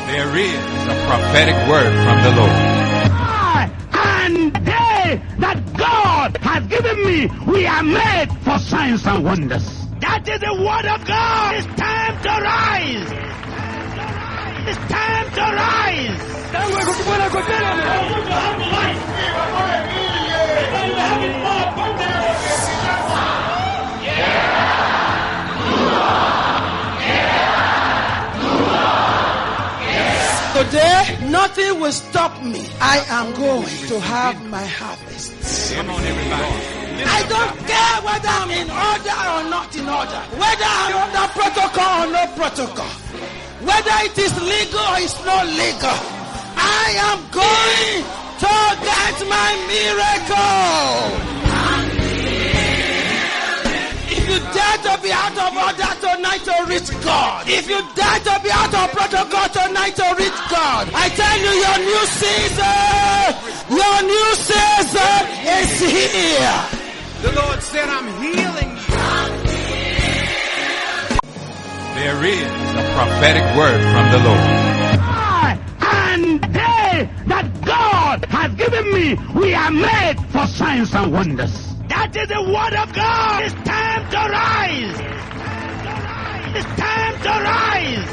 There is a prophetic word from the Lord. I and they that God has given me, we are made for signs and wonders. That is the word of God. It's time to rise. It's time to rise. Today, nothing will stop me. I am going to have my harvest. Come on, everybody. I don't care whether I'm in order or not in order. Whether I'm under protocol or no protocol. Whether it is legal or it's not legal. I am going to get my miracle. If you dare to be out of order tonight to reach God. If you dare to be out of protocol tonight to reach God. I tell you, your new season is here. The Lord said, I'm healing you. There is a prophetic word from the Lord. I and they that God has given me, we are made for signs and wonders. That is the word of God. It's time to rise. It's time to rise.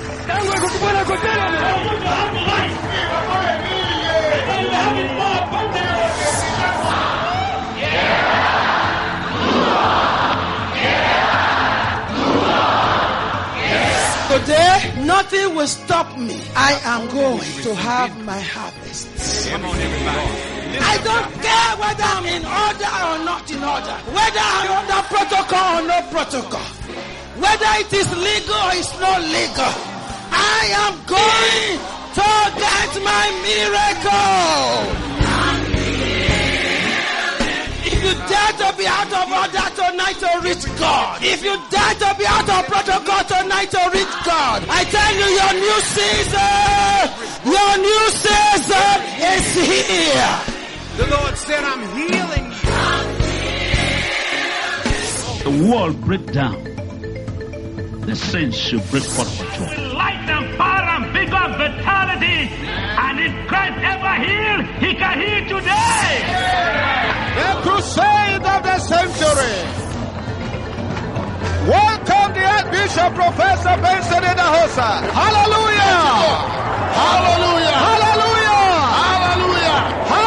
Today, nothing will stop me. I am going to have my harvest. Come on, everybody. I don't care whether I'm in order or not in order. Whether I'm under protocol or no protocol. Whether it is legal or it's not legal. I am going to get my miracle. If you dare to be out of order tonight to reach God. If you dare to be out of protocol tonight to reach God. I tell you, your new season is here. The Lord said, I'm healing you. The world break down. The saints should break forth for joy. Light and power and vigor and vitality. And if Christ ever healed, he can heal today. The crusade of the century. Welcome the Archbishop Professor Benson in the house. Hallelujah! Hallelujah! Hallelujah! Hallelujah!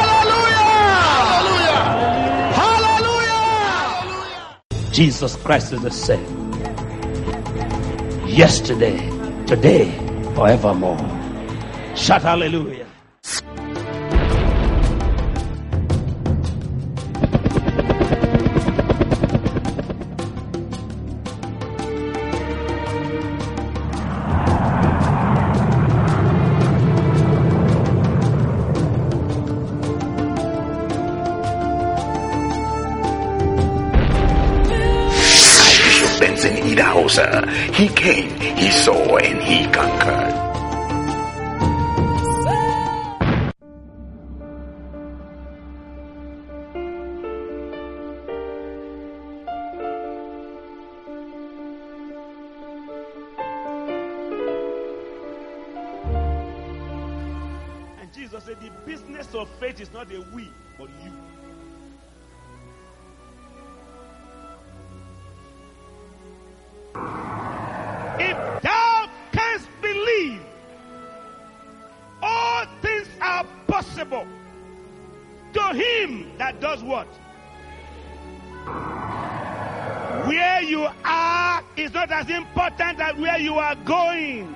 Hallelujah! Hallelujah! Jesus Christ is the same. Yesterday, today, forevermore. Shout hallelujah. He came, he saw, and he conquered. And Jesus said, the business of faith is not a we, but you. If thou canst believe, all things are possible to him that does what? Where you are is not as important as where you are going.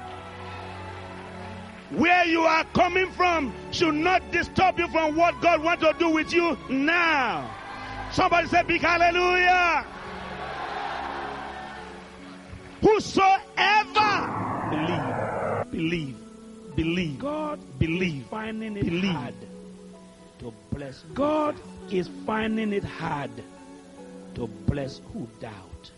Where you are coming from should not disturb you from what God wants to do with you now. Somebody say big hallelujah. Whosoever believe. God believe. Finding it hard to bless. God is finding it hard to bless who doubt.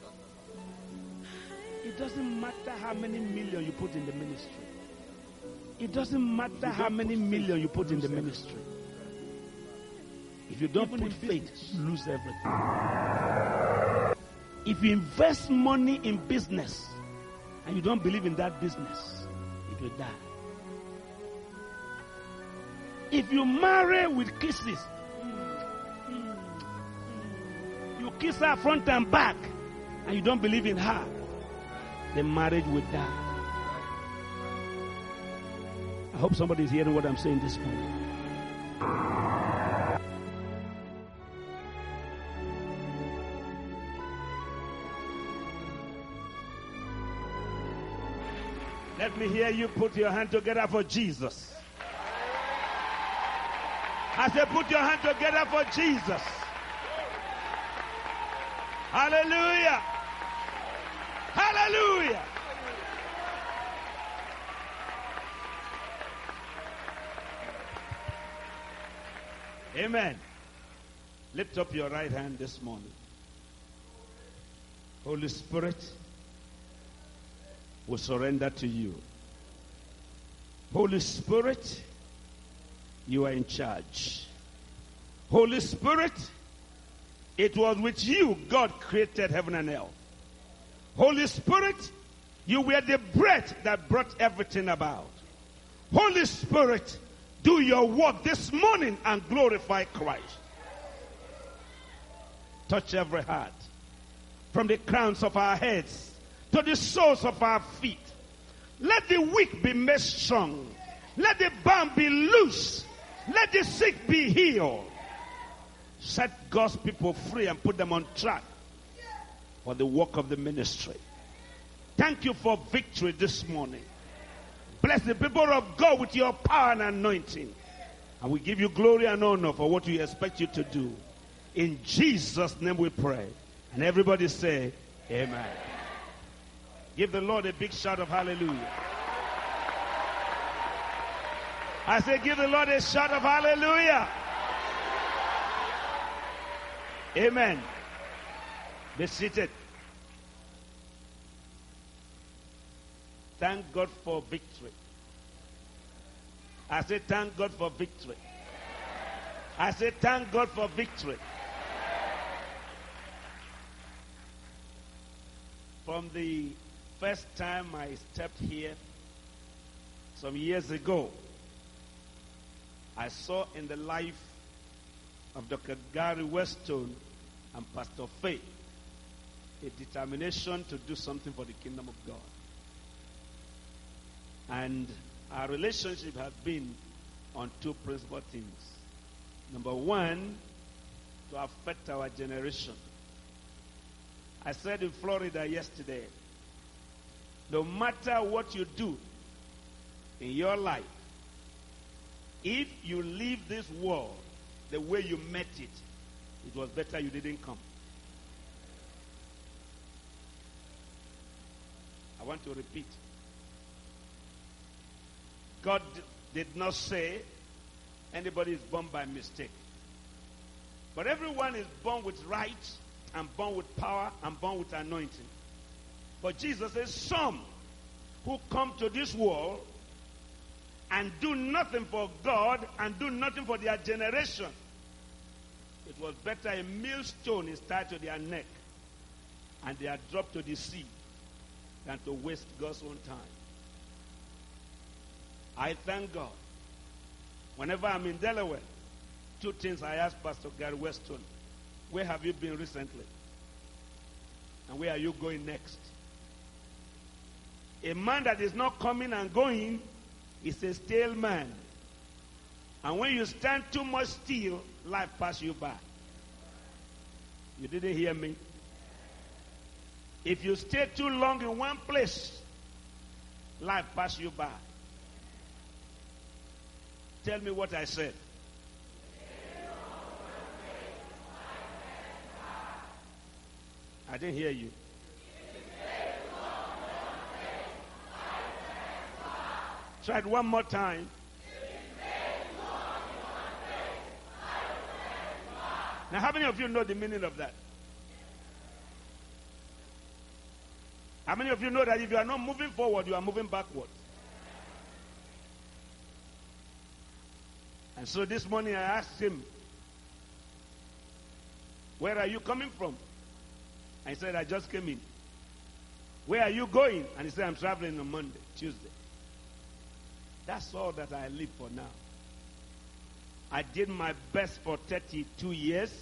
It doesn't matter how many million you put in the ministry. It doesn't matter how many million you put in the ministry. If you don't put faith, you lose everything. If you invest money in business and you don't believe in that business, it will die. If you marry with kisses, you kiss her front and back, and you don't believe in her, the marriage will die. I hope somebody is hearing what I'm saying this morning. Let me hear you put your hand together for Jesus. I said, put your hand together for Jesus. Hallelujah. Hallelujah. Amen. Lift up your right hand this morning. Holy Spirit, we surrender to you. Holy Spirit, you are in charge. Holy Spirit, it was with you God created heaven and earth. Holy Spirit, you were the breath that brought everything about. Holy Spirit, do your work this morning and glorify Christ. Touch every heart, from the crowns of our heads to the soles of our feet. Let the weak be made strong. Let the bound be loose. Let the sick be healed. Set God's people free and put them on track for the work of the ministry. Thank you for victory this morning. Bless the people of God with your power and anointing. And we give you glory and honor for what we expect you to do. In Jesus' name we pray. And everybody say, amen. Give the Lord a big shout of hallelujah. I say, give the Lord a shout of hallelujah. Amen. Be seated. Thank God for victory. I say, thank God for victory. I say, thank God for victory. From the first time I stepped here some years ago, I saw in the life of Dr. Gary Weston and Pastor Faith a determination to do something for the kingdom of God. And our relationship has been on two principal things. Number one, to affect our generation. I said in Florida yesterday, no matter what you do in your life, if you leave this world the way you met it, it was better you didn't come. I want to repeat. God did not say anybody is born by mistake. But everyone is born with rights and born with power and born with anointing. But Jesus says some who come to this world and do nothing for God and do nothing for their generation, it was better a millstone is tied to their neck and they are dropped to the sea than to waste God's own time. I thank God. Whenever I'm in Delaware, two things I ask Pastor Gary Weston: where have you been recently? And where are you going next? A man that is not coming and going is a stale man. And when you stand too much still, life passes you by. You didn't hear me? If you stay too long in one place, life passes you by. Tell me what I said. I didn't hear you. Try it one more time. Now, how many of you know the meaning of that? How many of you know that if you are not moving forward, you are moving backward? And so this morning I asked him, where are you coming from? And he said, I just came in. Where are you going? And he said, I'm traveling on Monday, Tuesday. That's all that I live for now. I did my best for 32 years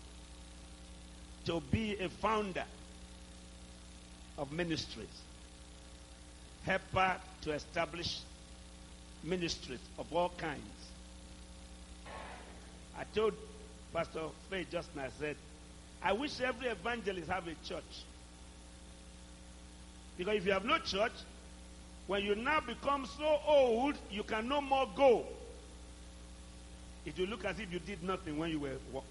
to be a founder of ministries, helper to establish ministries of all kinds. I told Pastor Faye just now, I said, I wish every evangelist have a church. Because if you have no church, when you now become so old, you can no more go. It will look as if you did nothing when you were walking.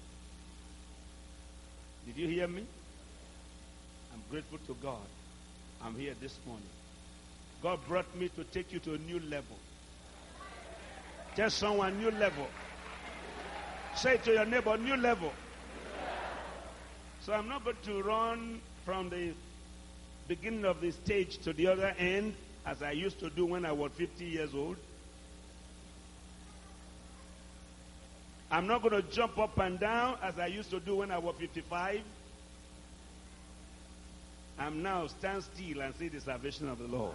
Did you hear me? I'm grateful to God. I'm here this morning. God brought me to take you to a new level. Tell someone, new level. Say to your neighbor, new level. So I'm not going to run from the beginning of the stage to the other end as I used to do when I was 50 years old. I'm not going to jump up and down as I used to do when I was 55. I'm now stand still and see the salvation of the Lord.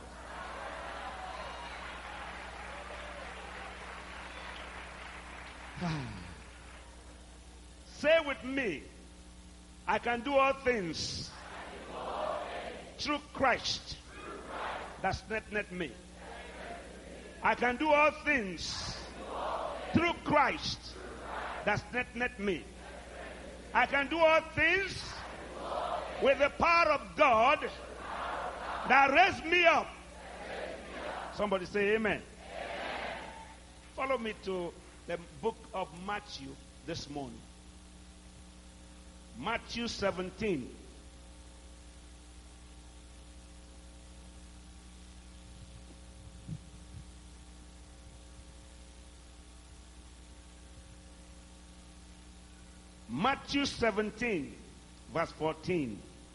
Say with me, I can do all things through Christ that strengtheneth me. I can do all things through Christ that strengtheneth me. I can do all things with the power of God that raised me up. Somebody say amen. Follow me to the book of Matthew this morning. Matthew 17. Matthew 17, verse 14.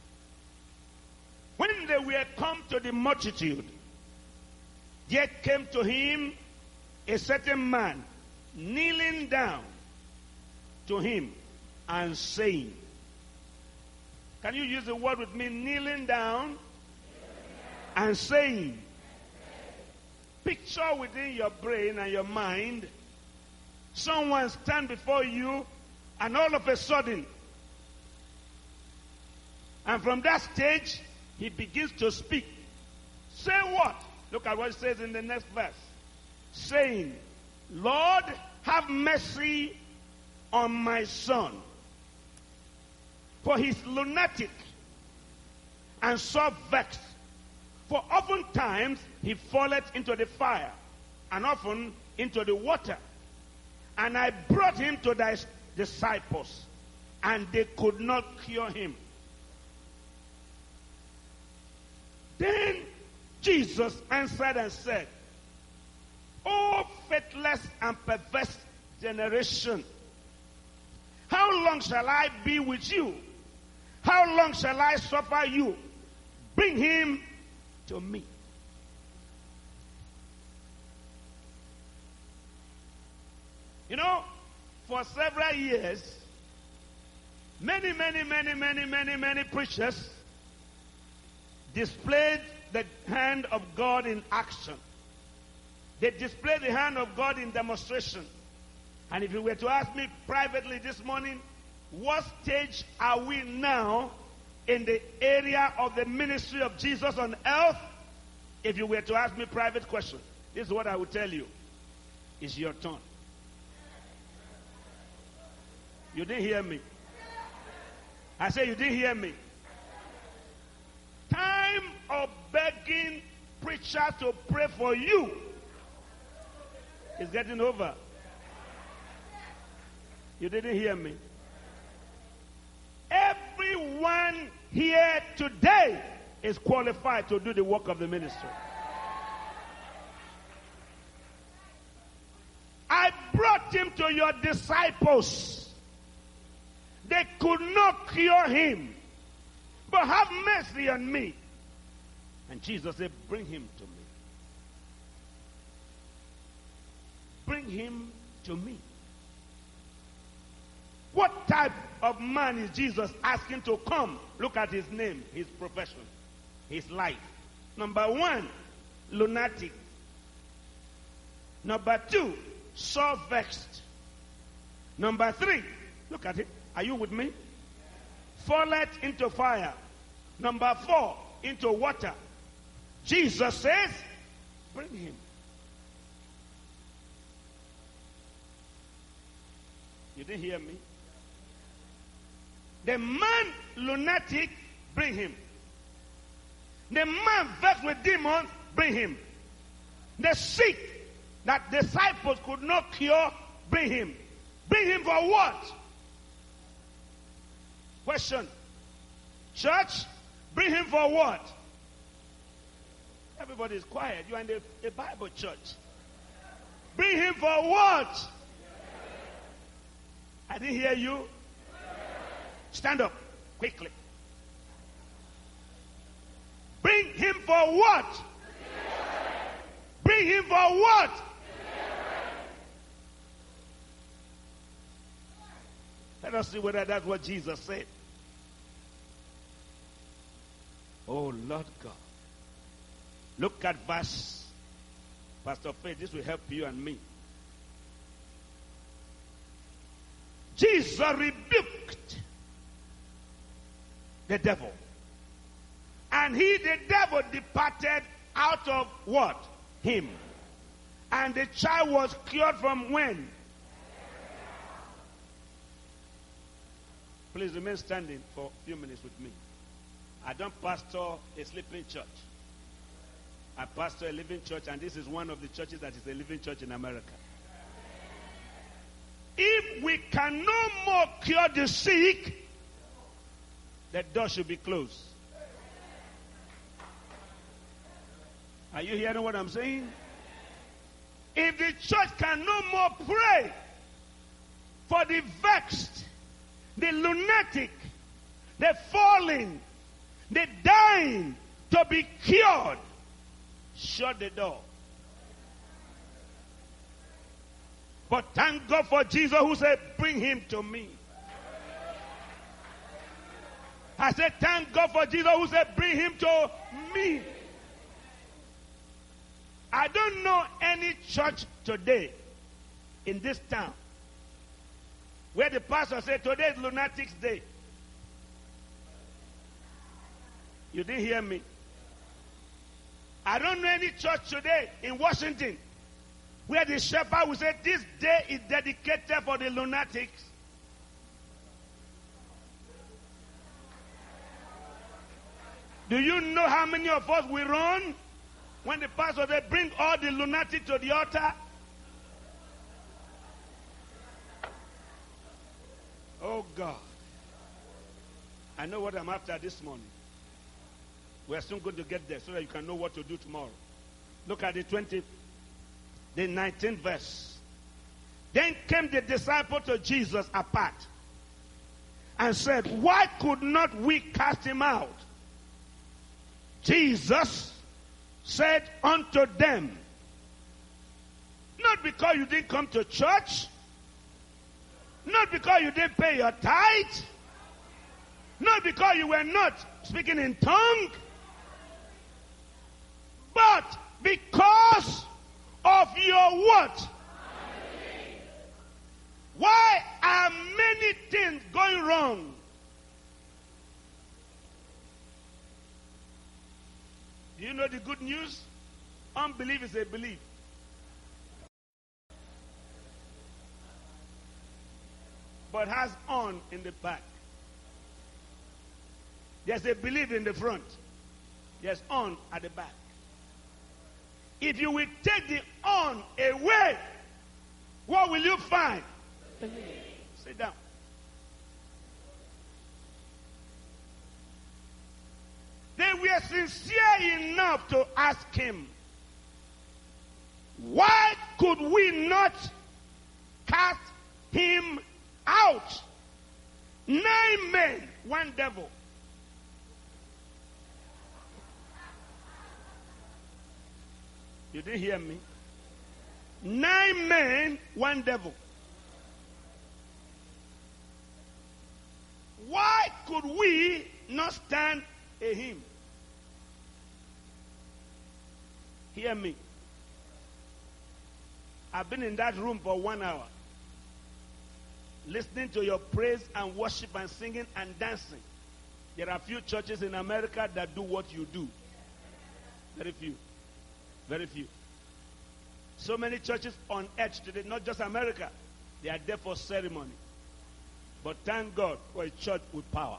When they were come to the multitude, there came to him a certain man, kneeling down to him and saying, can you use the word with me? Kneeling down and saying. Picture within your brain and your mind, someone stand before you, and all of a sudden, and from that stage, he begins to speak. Say what? Look at what it says in the next verse. Saying, Lord, have mercy on my son, for he's lunatic and so vexed. For oftentimes he falleth into the fire, and often into the water. And I brought him to thy disciples, and they could not cure him. Then Jesus answered and said, O faithless and perverse generation, how long shall I be with you? How long shall I suffer you? Bring him to me. You know, for several years, many preachers displayed the hand of God in action. They displayed the hand of God in demonstration. And if you were to ask me privately this morning, what stage are we now in the area of the ministry of Jesus on earth? If you were to ask me private question, this is what I would tell you. It's your turn. You didn't hear me. I said you didn't hear me. Time of begging preachers to pray for you is getting over. You didn't hear me. Everyone here today is qualified to do the work of the ministry. I brought him to your disciples. They could not cure him, but have mercy on me. And Jesus said, bring him to me. Bring him to me. What type of man is Jesus asking to come? Look at his name, his profession, his life. Number one, lunatic. Number two, so vexed. Number 3, look at it. Are you with me? Falleth into fire. Number 4, into water. Jesus says, bring him. You didn't hear me? The man lunatic, bring him. The man vexed with demons, bring him. The sick that disciples could not cure, bring him. Bring him for what? Question. Church, bring him for what? Everybody is quiet. You are in the Bible church. Bring him for what? I didn't hear you. Stand up quickly. Bring him for what? Bring him for what? Let us see whether that's what Jesus said. Oh, Lord God. Look at verse. Pastor Faith, this will help you and me. Jesus rebuked the devil. And the devil departed out of what? Him. And the child was cured from when? Please remain standing for a few minutes with me. I don't pastor a sleeping church. I pastor a living church, and this is one of the churches that is a living church in America. If we can no more cure the sick, the door should be closed. Are you hearing what I'm saying? If the church can no more pray for the vexed, the lunatic, the falling, the dying to be cured, shut the door. But thank God for Jesus who said, bring him to me. I said, thank God for Jesus who said, bring him to me. I don't know any church today in this town where the pastor said, today is Lunatics Day. You didn't hear me. I don't know any church today in Washington where the shepherd will say, this day is dedicated for the lunatics. Do you know how many of us we run when the pastor said, bring all the lunatics to the altar? Oh God. I know what I'm after this morning. We are soon going to get there so that you can know what to do tomorrow. Look at the 19th verse. Then came the disciple to Jesus apart and said, why could not we cast him out? Jesus said unto them, not because you didn't come to church, not because you didn't pay your tithe, not because you were not speaking in tongue, but because of your what? Why are many things going wrong? Do you know the good news? Unbelief is a belief. But has on in the back. There's a belief in the front. There's on at the back. If you will take the on away, what will you find? Sit down. They were sincere enough to ask him, why could we not cast him out? 9 men, 1 devil. You didn't hear me? 9 men, 1 devil. Why could we not stand a hymn? Hear me. I've been in that room for 1 hour. listening to your praise and worship and singing and dancing. There are few churches in America that do what you do. Very few. Very few. So many churches on earth today, not just America, they are there for ceremony. But thank God for a church with power.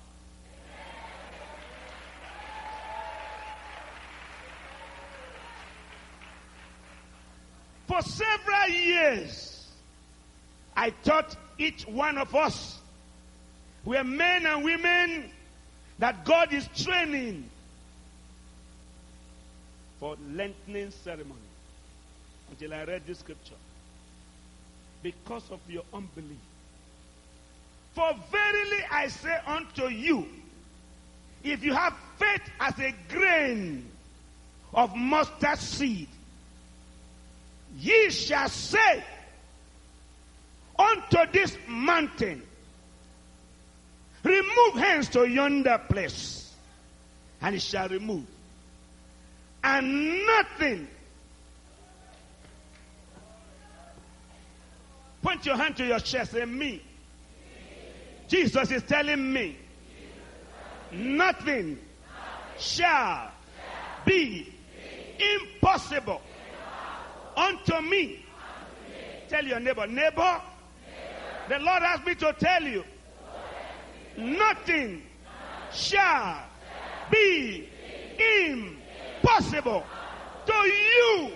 For several years, I thought each one of us were men and women that God is training for lengthening ceremony. Until I read this scripture. Because of your unbelief. For verily I say unto you, if you have faith as a grain of mustard seed, ye shall say unto this mountain, remove hence to yonder place, and it shall remove. And nothing. Point your hand to your chest and me. Jesus is telling me, nothing shall be impossible unto me. Tell your neighbor, neighbor, the Lord asked me to tell you, nothing shall be impossible to you.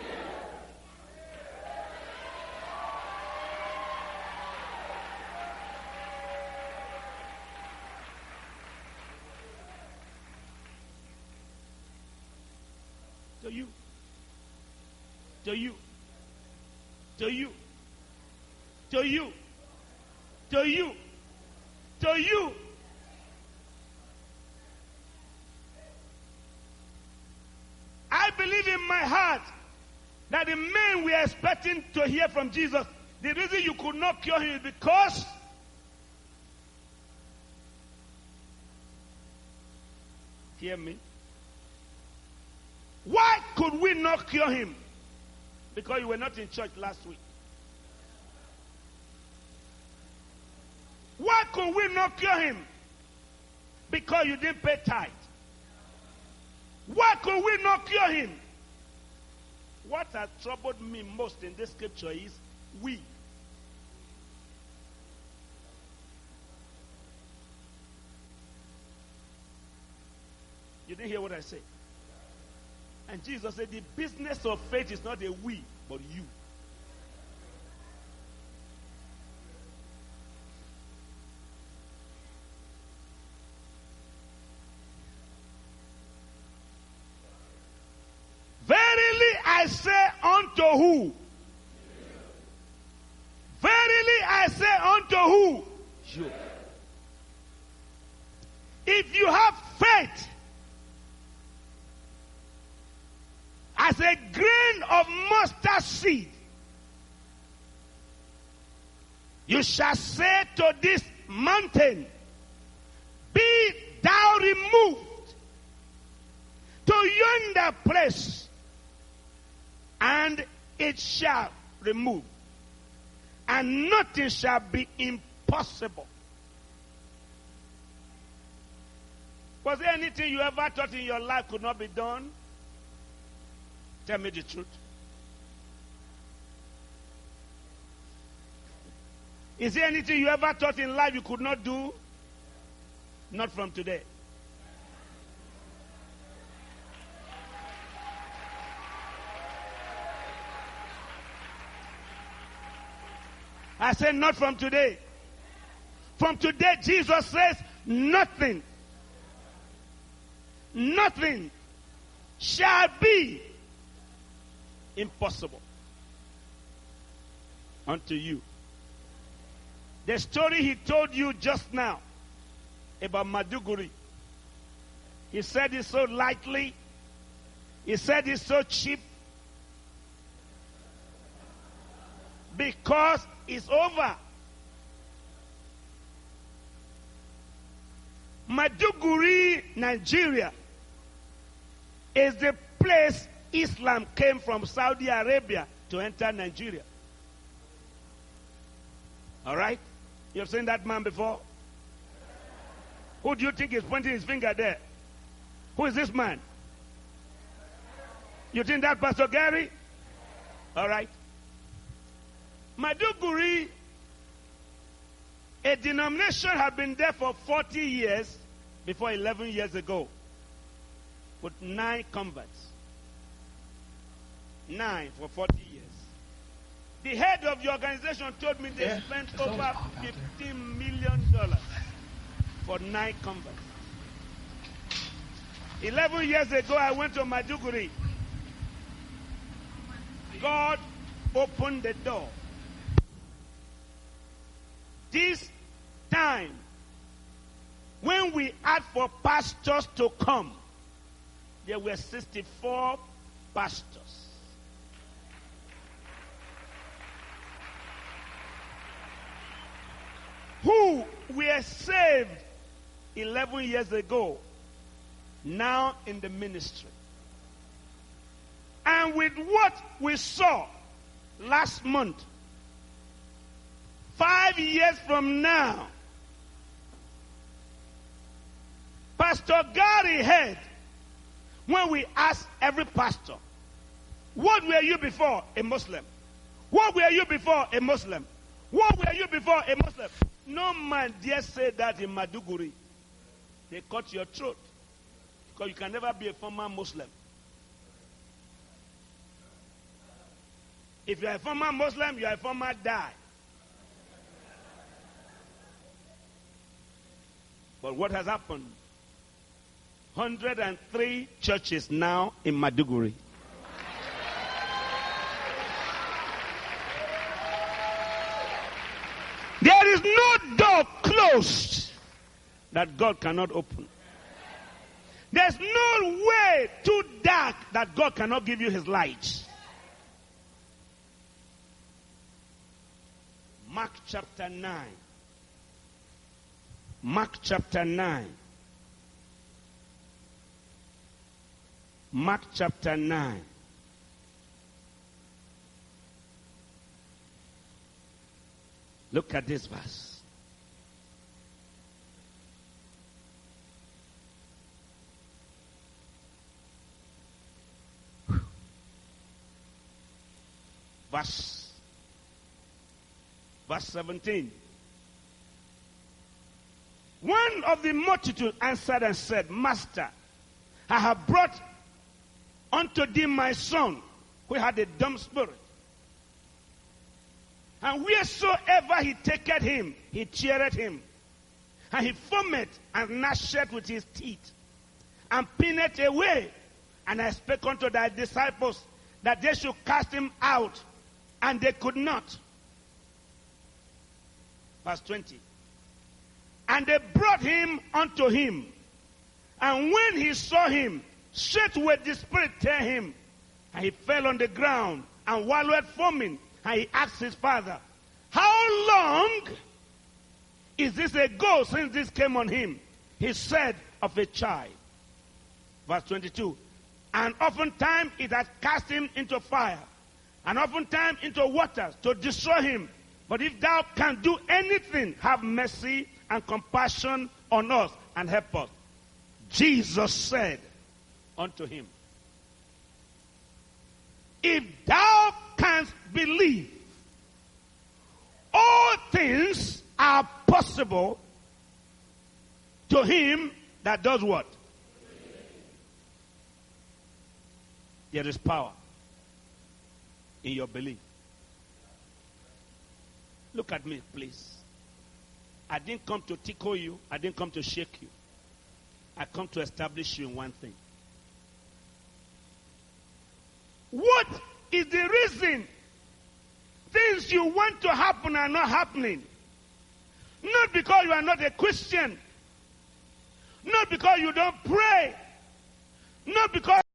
To you. To you. To you. To you. To you. To you. I believe in my heart that the men we are expecting to hear from Jesus, the reason you could not cure him is because hear me. Why could we not cure him? Because you were not in church last week. Why could we not cure him? Because you didn't pay tithe. Why could we not cure him? What has troubled me most in this scripture is we. You didn't hear what I said. And Jesus said the business of faith is not a we, but you. Verily I say unto who? Verily I say unto who? You. If you have faith as a grain of mustard seed, you shall say to this mountain, be thou removed to yonder place, and it shall remove, and nothing shall be impossible. Was there anything you ever thought in your life could not be done? Tell me the truth. Is there anything you ever thought in life you could not do? Not from today. I said not from today. From today, Jesus says nothing shall be impossible unto you. The story he told you just now about Maduguri, he said it's so lightly, he said it's so cheap, because it's over. Maduguri, Nigeria, is the place Islam came from Saudi Arabia to enter Nigeria. All right? You've seen that man before? Who do you think is pointing his finger there? Who is this man? You think that Pastor Gary? All right. Maiduguri, a denomination had been there for 40 years before 11 years ago with 9 converts. 9 for 40 years. The head of the organization told me they spent over $15 million for 9 converts. 11 years ago, I went to Maiduguri. God opened the door. This time, when we asked for pastors to come, there were 64 pastors. Who were saved 11 years ago, now in the ministry. And with what we saw last month, 5 years from now, Pastor Gary heard when we asked every pastor, what were you before? A Muslim. What were you before? A Muslim. What were you before? A Muslim. No man dare say that in Maiduguri. They cut your throat. Because you can never be a former Muslim. If you are a former Muslim, you are a former die. But what has happened? 103 churches now in Maiduguri. There is no door closed that God cannot open. There's no way too dark that God cannot give you his light. Mark chapter 9. Mark chapter 9. Mark chapter 9. Look at this verse. Verse 17. One of the multitude answered and said, Master, I have brought unto thee my son, who had a dumb spirit. And wheresoever he taketh him, he cheereth him. And he foameth and gnasheth with his teeth, and pineth away. And I spake unto thy disciples that they should cast him out, and they could not. Verse 20. And they brought him unto him. And when he saw him, straightway the spirit tear him. And he fell on the ground and wallowed foaming. And he asked his father, how long is this ago since this came on him? He said, of a child. Verse 22. And oftentimes it has cast him into fire, and oftentimes into waters to destroy him. But if thou canst do anything, have mercy and compassion on us and help us. Jesus said unto him, if thou canst believe, all things are possible to him that does what? There is power in your belief. Look at me, please. I didn't come to tickle you. I didn't come to shake you. I come to establish you in one thing. What is the reason things you want to happen are not happening? Not because you are not a Christian. Not because you don't pray. Not because